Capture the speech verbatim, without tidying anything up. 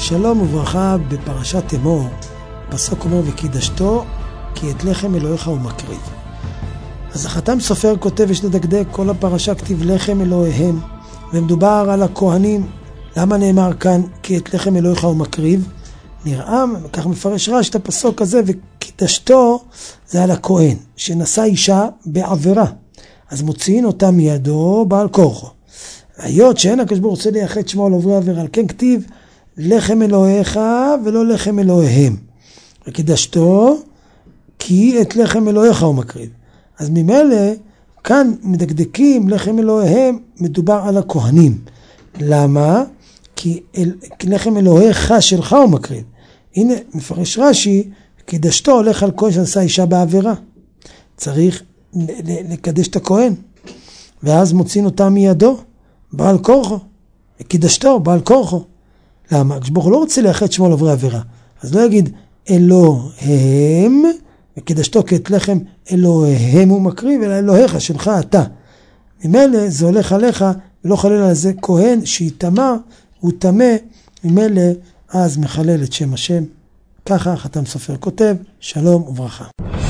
שלום וברכה. בפרשת אמור, פסוק אומר וקידשתו כי את לחם אלוהיך הוא מקריב. אז החתם סופר כותב, יש לדקדק, כל הפרשה כתיב לחם אלוהיהם, ומדובר על הכהנים. למה נאמר כאן כי את לחם אלוהיך הוא מקריב? נראה, כך מפרש רש"י את הפסוק הזה, וקידשתו זה על הכהן שנשא אישה בעבירה, אז מוציאים אותה מידו בעל כורחו. היות שאין הקדוש ברוך הוא רוצה לייחד שמו על עוברי עבירה, על כן כתיב לחם אלוהיך ולא לחם אלוהיהם, וקידשתו כי את לחם אלוהיך הוא מקריב. אז ממילא כאן מדקדקים לחם אלוהיהם, מדובר על הכהנים. למה? כי אל, לחם אלוהיך שלך הוא מקריב. הנה מפרש רש"י, קידשתו הולך על כהן שנשא אישה בעבירה, צריך לקדש את הכהן, ואז מוציאים אותה מידו בעל כורחו, קידשתו בעל כורחו. למה? כשברוך הוא לא רוצה לייחד שמו על עוברי עבירה, אז לא יגיד אלוהם וקידשתו כי את לחם אלוהיהם הוא מקריב, אלא אלוהיך שלך אתה. ממילא זה הולך עליך, ולא חלל על זה כהן שיתמה, הוא תמה, ממילא אז מחלל את שם השם. ככה חתם סופר כותב. שלום וברכה.